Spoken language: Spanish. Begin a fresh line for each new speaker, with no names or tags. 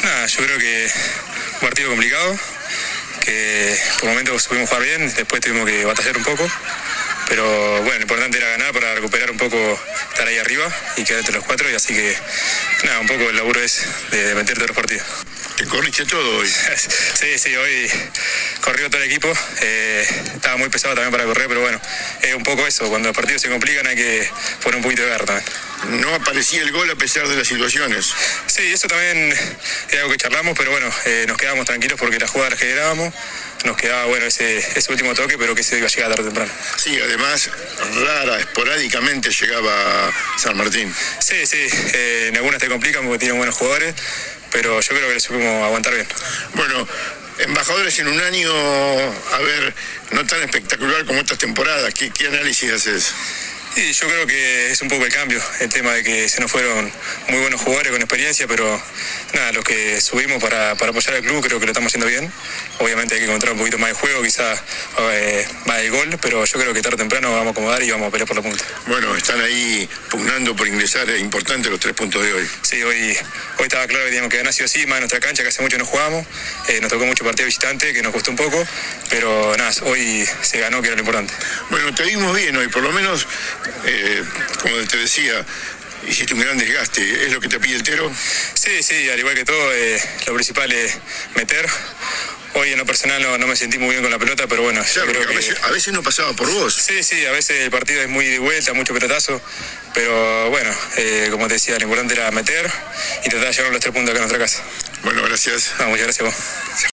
Nada, yo creo que un partido complicado, que por momentos pudimos jugar bien, después tuvimos que batallar un poco, pero bueno, lo importante era ganar para recuperar un poco, estar ahí arriba y quedar entre los 4, y así que nada, un poco el laburo es de meter todos los partidos.
¿Te corriste todo hoy?
Sí, hoy corrió todo el equipo, estaba muy pesado también para correr, pero bueno, es un poco eso, cuando los partidos se complican hay que poner un poquito de garra también.
No aparecía el gol a pesar de las situaciones.
Sí, eso también es algo que charlamos, pero bueno, nos quedábamos tranquilos porque la jugada la generábamos, nos quedaba bueno ese último toque, pero que se iba a llegar tarde o temprano.
Sí, además, esporádicamente llegaba San Martín.
Sí, en algunas te complican porque tienen buenos jugadores, pero yo creo que le supimos aguantar bien.
Bueno, Embajadores en un año, a ver, no tan espectacular como estas temporadas, ¿qué análisis haces?
Y yo creo que es un poco el cambio, el tema de que se nos fueron muy buenos jugadores con experiencia, pero nada, los que subimos para apoyar al club creo que lo estamos haciendo bien. Obviamente hay que encontrar un poquito más de juego, quizás más el gol, pero yo creo que tarde o temprano vamos a acomodar y vamos a pelear por la punta.
Bueno, están ahí pugnando por ingresar, es importante los 3 puntos de hoy.
Sí, hoy estaba claro que teníamos que ganar sí o sí, más en nuestra cancha, que hace mucho no jugamos, nos tocó mucho partido visitante, que nos costó un poco, pero nada, hoy se ganó, que era lo importante.
Bueno, te vimos bien hoy, por lo menos, como te decía, hiciste un gran desgaste, ¿es lo que te pide el Tero?
Sí, al igual que todo, lo principal es meter. Hoy en lo personal no me sentí muy bien con la pelota, pero bueno,
claro,
yo creo que
a veces no pasaba por vos.
Sí, a veces el partido es muy de vuelta, mucho pelotazo, pero bueno, como te decía, lo importante era meter y tratar de llevar los 3 puntos acá en nuestra casa.
Bueno, gracias.
Muchas gracias a vos.